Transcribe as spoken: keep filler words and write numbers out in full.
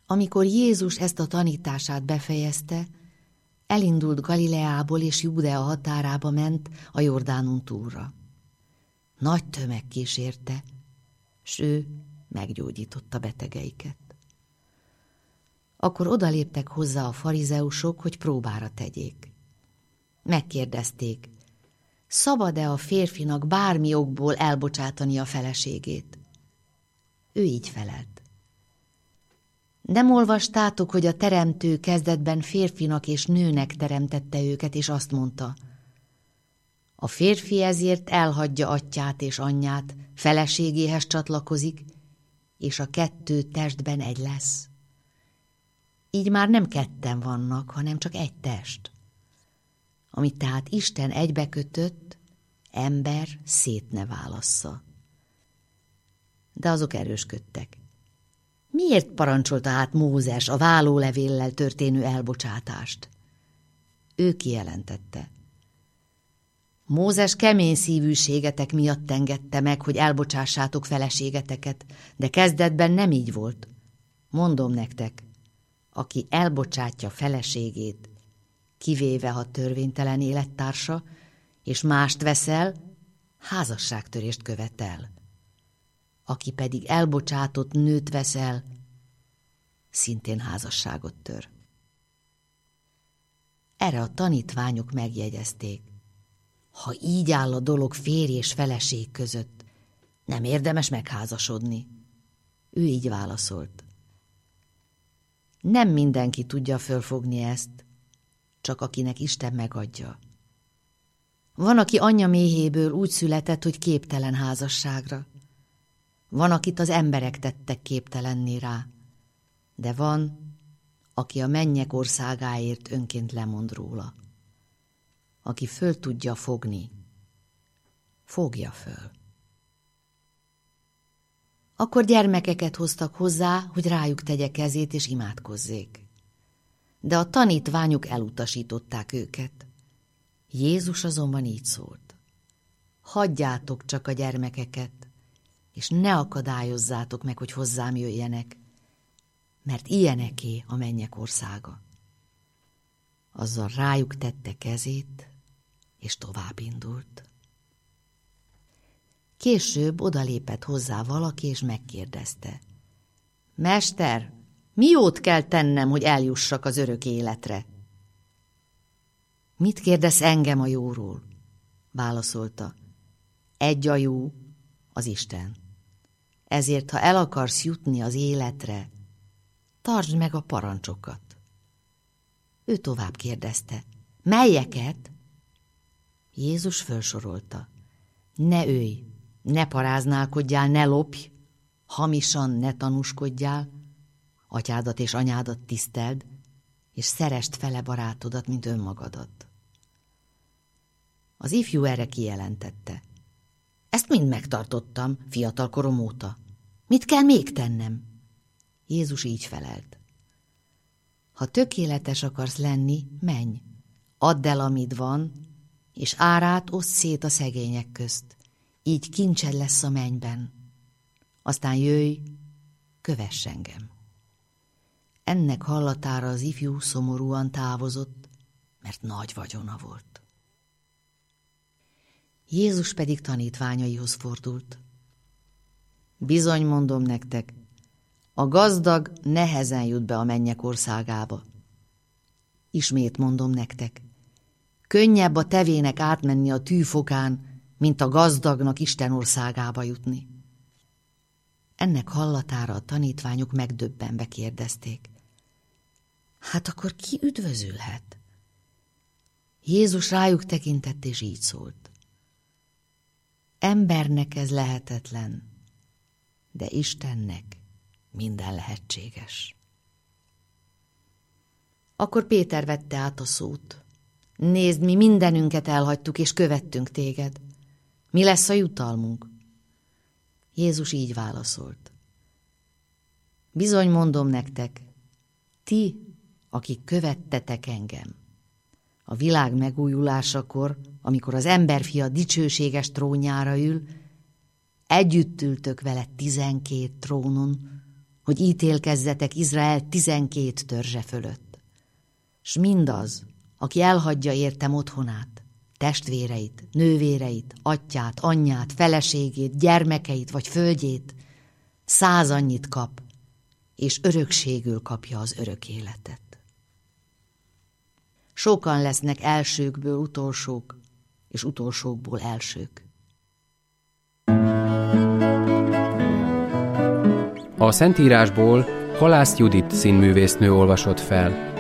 Amikor Jézus ezt a tanítását befejezte, elindult Galileából és Júdea határába ment a Jordánon túlra. Nagy tömeg kísérte, s ő meggyógyította betegeiket. Akkor odaléptek hozzá a farizeusok, hogy próbára tegyék. Megkérdezték, szabad-e a férfinak bármi okból elbocsátani a feleségét? Ő így felelt. Nem olvastátok, hogy a teremtő kezdetben férfinak és nőnek teremtette őket, és azt mondta, a férfi ezért elhagyja atyját és anyját, feleségéhez csatlakozik, és a kettő testben egy lesz. Így már nem ketten vannak, hanem csak egy test. Amit tehát Isten egybekötött, ember szét ne válassza. De azok erősködtek. Miért parancsolta át Mózes a vállólevéllel történő elbocsátást? Ő kijelentette. Mózes kemény szívűségetek miatt engedte meg, hogy elbocsássátok feleségeteket, de kezdetben nem így volt. Mondom nektek, aki elbocsátja feleségét, kivéve ha törvénytelen élettársa, és mást veszel, házasságtörést követel. Aki pedig elbocsátott nőt veszel, szintén házasságot tör. Erre a tanítványok megjegyezték. Ha így áll a dolog férj és feleség között, nem érdemes megházasodni. Ő így válaszolt. Nem mindenki tudja fölfogni ezt, csak akinek Isten megadja. Van, aki anyja méhéből úgy született, hogy képtelen házasságra. Van, akit az emberek tettek képtelenné rá, de van, aki a mennyek országáért önként lemond róla. Aki föl tudja fogni, fogja föl. Akkor gyermekeket hoztak hozzá, hogy rájuk tegye kezét és imádkozzék. De a tanítványok elutasították őket. Jézus azonban így szólt. Hagyjátok csak a gyermekeket, és ne akadályozzátok meg, hogy hozzám jöjjenek, mert ilyeneké a mennyek országa. Azzal rájuk tette kezét, és tovább indult. Később odalépett hozzá valaki, és megkérdezte. Mester, mi jót kell tennem, hogy eljussak az örök életre? Mit kérdez engem a jóról? Válaszolta. Egy a jó, az Isten. Ezért, ha el akarsz jutni az életre, tartsd meg a parancsokat. Ő tovább kérdezte. Melyeket? Jézus felsorolta. Ne ölj, ne paráználkodjál, ne lopj, hamisan ne tanúskodjál, atyádat és anyádat tiszteld, és szeresd fele barátodat, mint önmagadat. Az ifjú erre kijelentette. Ezt mind megtartottam fiatal korom óta. Mit kell még tennem? Jézus így felelt. Ha tökéletes akarsz lenni, menj, add el, amit van, és árát oszd szét a szegények közt. Így kincsed lesz a mennyben. Aztán jöjj, kövess engem. Ennek hallatára az ifjú szomorúan távozott, mert nagy vagyona volt. Jézus pedig tanítványaihoz fordult. Bizony mondom nektek, a gazdag nehezen jut be a mennyek országába. Ismét mondom nektek, könnyebb a tevének átmenni a tűfokán, mint a gazdagnak Isten országába jutni. Ennek hallatára a tanítványok megdöbbenve kérdezték. Hát akkor ki üdvözülhet? Jézus rájuk tekintett, és így szólt. Embernek ez lehetetlen, de Istennek minden lehetséges. Akkor Péter vette át a szót. Nézd, mi mindenünket elhagytuk, és követtünk téged. Mi lesz a jutalmunk? Jézus így válaszolt. Bizony mondom nektek, ti, akik követtetek engem, a világ megújulásakor, amikor az emberfia dicsőséges trónjára ül, együtt ültök vele tizenkét trónon, hogy ítélkezzetek Izrael tizenkét törzse fölött. S mindaz, aki elhagyja értem otthonát, testvéreit, nővéreit, atyját, anyját, feleségét, gyermekeit vagy földjét, száz annyit kap, és örökségül kapja az örök életet. Sokan lesznek elsőkből utolsók, és utolsókból elsők. A Szentírásból Halász Judit színművésznő olvasott fel.